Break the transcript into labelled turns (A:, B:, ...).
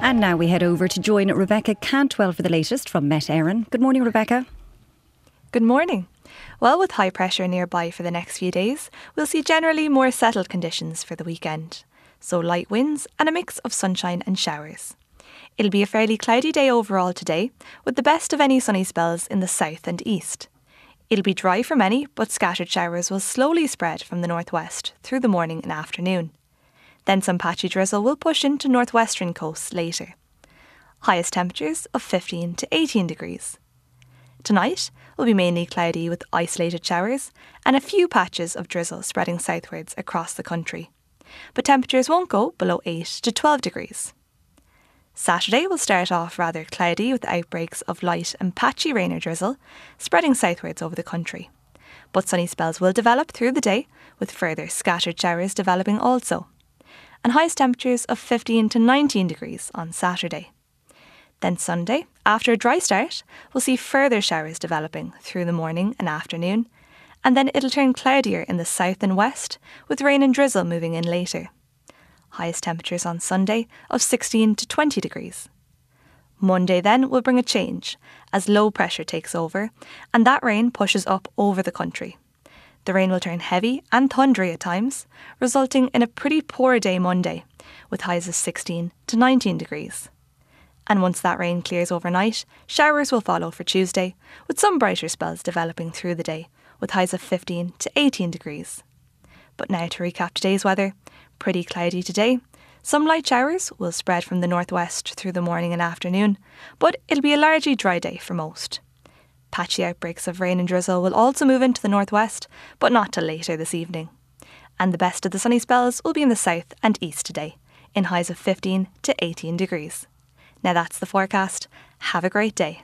A: And now we head over to join Rebecca Cantwell for the latest from Met Éireann. Good morning, Rebecca.
B: Good morning. Well, with high pressure nearby for the next few days, we'll see generally more settled conditions for the weekend. So light winds and a mix of sunshine and showers. It'll be a fairly cloudy day overall today, with the best of any sunny spells in the south and east. It'll be dry for many, but scattered showers will slowly spread from the northwest through the morning and afternoon. Then some patchy drizzle will push into northwestern coasts later. Highest temperatures of 15 to 18 degrees. Tonight will be mainly cloudy with isolated showers and a few patches of drizzle spreading southwards across the country. But temperatures won't go below 8 to 12 degrees. Saturday will start off rather cloudy with outbreaks of light and patchy rain or drizzle spreading southwards over the country. But sunny spells will develop through the day, with further scattered showers developing also. And highest temperatures of 15 to 19 degrees on Saturday. Then Sunday, after a dry start, we'll see further showers developing through the morning and afternoon, and then it'll turn cloudier in the south and west, with rain and drizzle moving in later. Highest temperatures on Sunday of 16 to 20 degrees. Monday then will bring a change, as low pressure takes over, and that rain pushes up over the country. The rain will turn heavy and thundery at times, resulting in a pretty poor day Monday, with highs of 16 to 19 degrees. And once that rain clears overnight, showers will follow for Tuesday, with some brighter spells developing through the day, with highs of 15 to 18 degrees. But now to recap today's weather, pretty cloudy today. Some light showers will spread from the northwest through the morning and afternoon, but it'll be a largely dry day for most. Patchy outbreaks of rain and drizzle will also move into the northwest, but not till later this evening. And the best of the sunny spells will be in the south and east today, in highs of 15 to 18 degrees. Now that's the forecast. Have a great day.